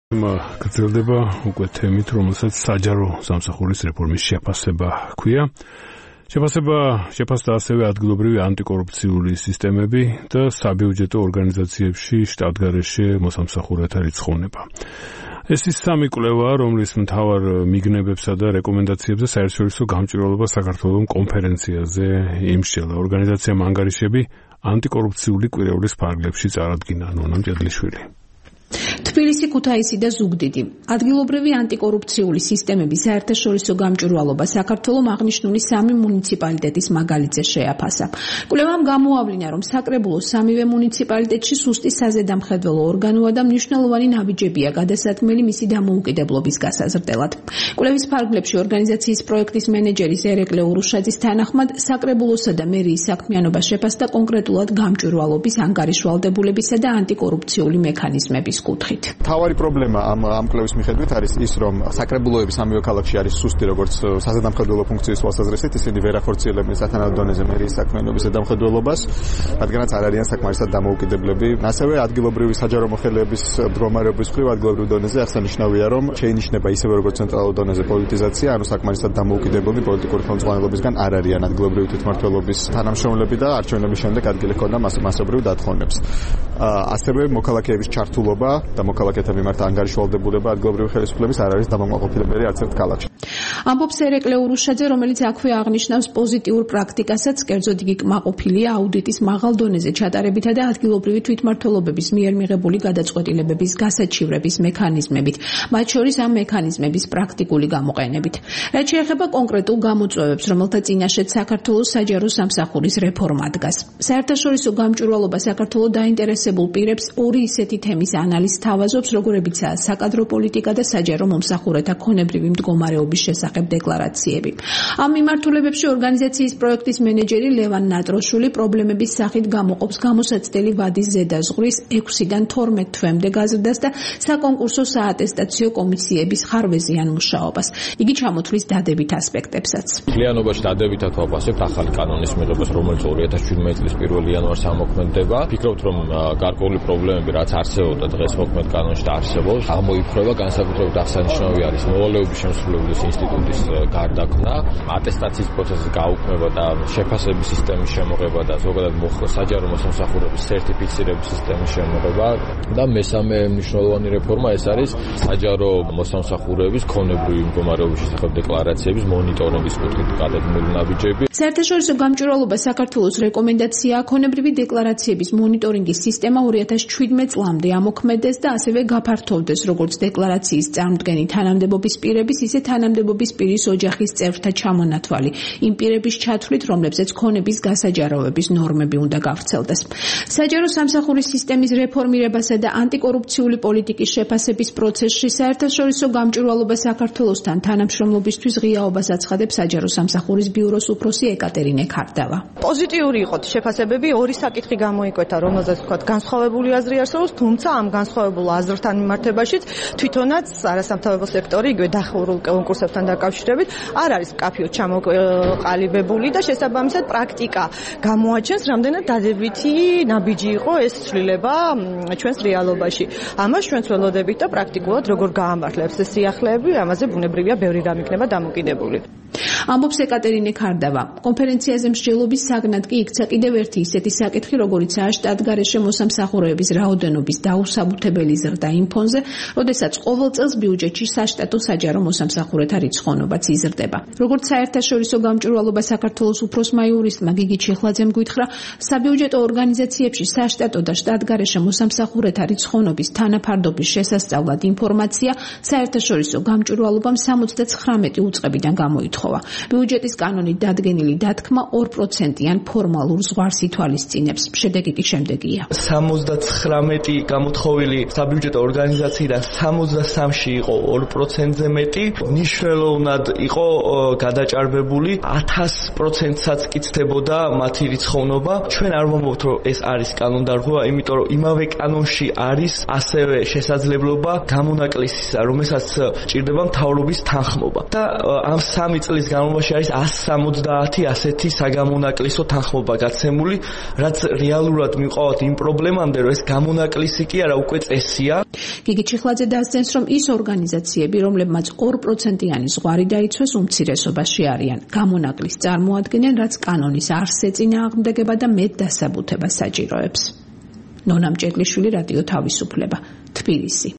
გრძელდება უკვე თემით, რომელსაც საჯარო სამსახურის რეფორმის შეფასება ჰქვია. შეფასდა ასევე ადგილობრივი ანტიკორუფციული სისტემები და საბიუჯეტო ორგანიზაციებში შტატგარეშე მოსამსახურეთა რიცხოვნება. ეს ის სამი კვლევა, რომლის მთავარ მიგნებებსა და რეკომენდაციებზე საერთაშორისო გამჭვირვალობა საქართველოს კონფერენციაზე იმსჯელა. ორგანიზაციამ ანგარიშები ანტიკორუფციული კვირეულის ფარგლებში წარადგინა. ნონა მჭედლიშვილი. თბილისი, ქუთაისი და ზუგდიდი. ადგილობრივი ანტიკორუფციული სისტემების საერთაშორისო გამჭვირვალობა საქართველოს აღნიშნული სამი მუნიციპალიტეტის მაგალითზე შეაფასა. კვლევამ გამოავლინა, რომ საკრებულოს სამივე მუნიციპალიტეტში სუსტი საზედამხედველო ორგანოა და მნიშვნელოვანი ნაბიჯებია გადასათმელი მისი დამოუკიდებლობის გასაზრდელად. კვლევის ფარგლებში ორგანიზაციის პროექტის მენეჯერის ერეკლე ურუშაძის თანახმად საკრებულოსა და მერიის საქმიანობა შეფასდა კონკრეტულად გამჭვირვალობის, ანგარიშვალდებულებისა და ანტიკორუფციული მექანიზმების კუთხით. თავარი პრობლემა ამ კვლევის მიხედვით არის ის, რომ საკრებულოები სამივე ქალაქში არის სუსტი, როგორც საზედამხედველო ფუნქციის თვალსაზრისით, ისინი ვერ ახორციელებენ სათანადო დონეზე მერიის საქმიანობის ზედამხედველობას, რადგანაც არ არიან საკმარისად დამოუკიდებლები. ასევე ადგილობრივი საჯარო მოხელეების მდგომარეობის მხრივ ადგილობრივ დონეზე აღსანიშნავია, რომ შეინიშნება ისევე როგორც ცენტრალურ დონეზე პოლიტიზაცია, ანუ საკმარისად დამოუკიდებლები პოლიტიკური ხელმძღვანელობისგან არ არიან ადგილობრივი თვითმმართველობის თანამშრომლები და არჩევნების შემდეგ ადგილი ჰქონდა მასობრივ დათხოვნებს. ასევე მოქალაქეების ჩართულობა და მოქალაქეთა მიმართ ანგარიშვალდებულება ადგილობრივი ხელისუფლების არ არის დამაკმაყოფილებელი არც ერთ ქალაქში. ამბობს ერეკლე ურუშაძე, რომელიც აქვე აღნიშნავს პოზიტიურ პრაქტიკასაც, კერძოდ იგი კმაყოფილია აუდიტის მაღალ დონეზე ჩატარებითა და ადგილობრივი თვითმმართველობების მიერ მიღებული გადაწყვეტილებების გასაჩივრების მექანიზმებით, მათ შორის ამ მექანიზმების პრაქტიკული გამოყენებით. რაც შეეხება კონკრეტულ გამოწვევებს, რომელთა წინაშეც საქართველოს საჯარო სამსახურის რეფორმა დგას. საერთაშორისო გამჭვირვალობა საქართველოს დაინტერესებულ პირებს ორი ისეთი თემის ანალიზს თავაზობს, როგორებიცაა საკადრო პოლიტიკა და საჯარო მომსახურეთა ქონებრივი მდგომარეობის შესახებ დეკლარაციები. ამ მიმართულებებში ორგანიზაციის პროექტის მენეჯერი ლევან ნატროშვილი პრობლემების სახით გამოყოფს გამოსაცდელი ვადის ზედაზღვრის 6-დან 12 თვემდე გაზრდას და საკონკურსო საატესტაციო კომისიების ხარვეზიან მუშაობას. იგი ჩამოთვლის დადებით ასპექტებსაც. მთლიანობაში დადებითად ვაფასებთ ახალი კანონის მიღებას, რომელიც 2017 წლის 1 იანვარს ამოქმედება. ფიქრობთ, რომ გარკვეული პრობლემები, რაც არსებობდა დღეს მოქმედ კანონში და არსებობს, ამოიფრება. განსაკუთრებით აღსანიშნავი არის მოვალეობის შემსრულებლის ინსტიტუტის გარდაქმნა, ატესტაციის პროცესის გაუქმება და შეფასების სისტემის შემოღება და ზოგადად საჯარო მოსამსახურების სერტიფიცირების სისტემის შემოღება და მესამე მნიშვნელოვანი რეფორმა ეს არის საჯარო მოსამსახურების ქონებრივი მდგომარეობის შესახებ დეკლარაციების მონიტორინგის კუთხით გადადგმული ნაბიჯები. საერთაშორისო გამჭვირვალობა საქართველოს რეკომენდაციაა ქონებრივი დეკლარაციების მონიტორინგის სისტემა 2017 წლამდე ამოქმედეს და ასევე გაფართოვდეს როგორც დეკლარაციის წარმოდგენი თანამდებობის პირების, ისე თანამდებობის პირის ოჯახის წევრთა ჩამონათვალი იმ პირების ჩათვლით, რომლებზეც ქონების გასაჯაროების ნორმები უნდა გავრცელდეს. საჯარო სამსახურის სისტემის რეფორმირებასა და ანტიკორუფციული პოლიტიკის შეფასების პროცესში საერთაშორისო გამჭვირვალობა საქართველოსთან თანამშრომლობისთვის ღიაობას აცხადებს საჯარო სამსახურის ბიუროს უფროსი ეკატერინე ქარდავა. პოზიტიური იყო შეფასებები, ორი საკითხი გამოიკვეთა, რომელზეც ვთქვათ განსხვავებული აზრი არსებობს, თუმცა ამ განსხვავებულ აზრთან მიმართებაშიც თვითონაც არასამთავრობო სექტორი იგივე დახურულ კონკურსებთან დაკავშირებით არ არის მკაფიოდ ჩამოყალიბებული და შესაბამისად პრაქტიკა გამოაჩენს, რამდენად დადებითი ნაბიჯი იყო ეს ცვლილება ჩვენს რეალობაში. ამას ჩვენც ველოდებით და პრაქტიკულად როგორ გაამართლებს ეს სიახლეები, ამაზე ბუნებრივია ბევრი რამ იქნება დამოკიდებული. ამბობს ეკატერინე ქარდავა. კონფერენციაზე მსჯელობის საგნად კი იქცა კიდევ ერთი ისეთი საკითხი, როგორიცაა შტატგარეშე მოსამსახურეების რაოდენობის დაუსაბუთებელი ზრდა იმ ფონზე, როდესაც ყოველ წელს ბიუჯეტში საშტატო საჯარო მოსამსახურეთა რიცხოვნობაც იზრდება. როგორც საერთაშორისო გამჭვირვალობა საქართველოს უფროსმა იურისტმა გიგი ჩიხლაძემ გითხრა, საბიუჯეტო ორგანიზაციებში საშტატო და შტატგარეშე მოსამსახურეთა რიცხოვნობის თანაფარდობის შესასწავლად ინფორმაცია საერთაშორისო გამჭვირვალობამ 79 უწყებიდან გამოითხოვა. ბიუჯეტის კანონით დადგენილი დათქმა 2%-იან ფორმალურ ზღვარს ითვალისწინებს. შედეგი კი შემდეგია. 79 გამოთხოვილი საბიუჯეტო ორგანიზაციიდან 63-ში იყო 2%-ზე მეტი. მნიშვნელოვნად იყო გადაჭარბებული 1000%-საც კი ცდებოდა მათი რიცხოვნობა. ჩვენ არ ვამბობთ, რომ ეს არის კანონდარღვევა, იმიტომ რომ იმავე კანონში არის ასევე შესაძლებლობა გამონაკლისისა, რომელსაც ჭირდება მთავრობის თანხმობა. და ამ 3 წლის განმავლობაში არის 170 ასეთი საგამონაკლისო თანხმობა გაცემული, რაც რეალურად მივყავთ იმ პრობლემამდე, რომ ეს გამონაკლისი კი არა უკვე წესია. გიგი ჩიხლაძე დასძენს, რომ ის ორგანიზაციები, რომლებმაც 2%-იანი ზღვარი დაიცვეს, უმცირესობაში არიან. გამონაკლის წარმოადგენენ, რაც კანონის არს ეწინააღმდეგება და მეტ დასაბუთებას საჭიროებს. ნონა მჭედლიშვილი, რადიო თავისუფლება, თბილისი.